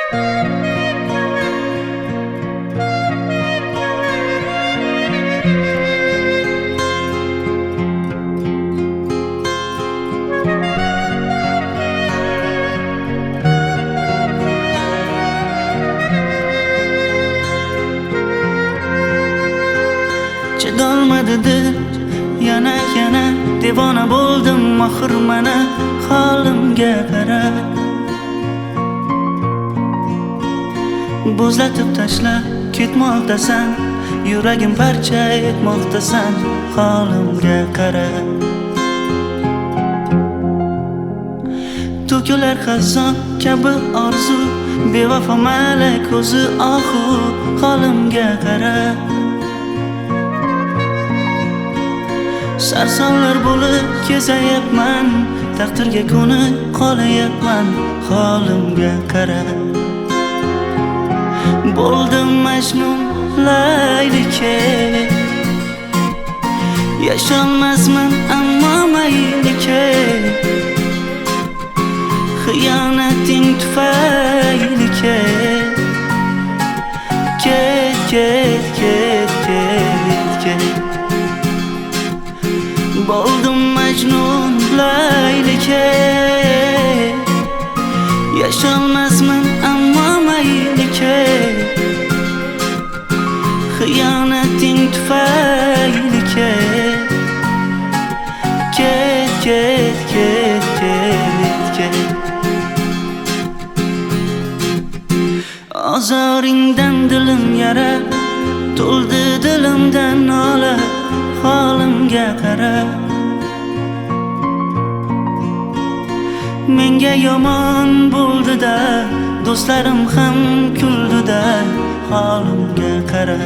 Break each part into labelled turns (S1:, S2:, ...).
S1: Chidolmadi dil yana devona bo'ldim oxir mana holimga qara. Bo'zlatib tashlab ketmoqdasan, yuragim parcha etmoqdasan, holimga qara. To'kilar xazon kabi orzu, bevafo malak ko'zi ohu, holimga qara. Sarsonlar bo'lib kezayapman, taqdirga ko'nib qolayapman, holimga qara. Bo'ldim Majnun laylike, yasholmasman ammo maylike. Xiyonating tufayli ket, ket, ket, ket, ket, ket. Bo'ldim Majnun laylike, yasholmasman ammo maylike. Xiyonating tufayli ket, ket, ket, ket, ket, ket. Ozoringdan dilim yara, to'ldi dilimdan nola, holimga qara. Menga yomon bo'ldi-da, do'stlarim ham kuldi-da, holimga qara.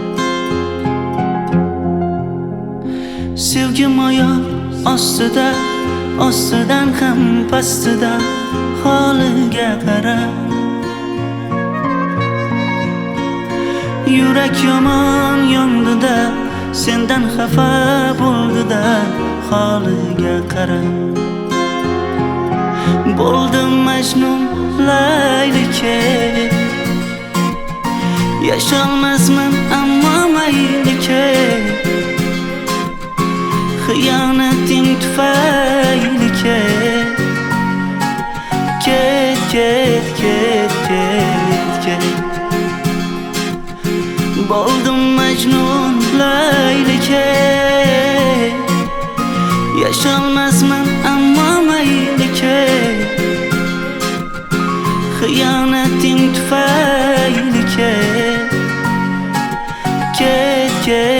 S1: Sevgim oyoq ostida, ostidan ham pastida, holiga qara. Yurak yomon yondi-da, sendan xafa bo'ldi-da, holiga qara. Bo'ldim Majnun laylike, yasholmasman ammo maylike. Xiyonating tufayli ket, ket, ket, ket, ket, ket. Bo'ldim Majnun laylike, yasholmasman ammo maylike. Xiyonating tufayli ket, ket, ket.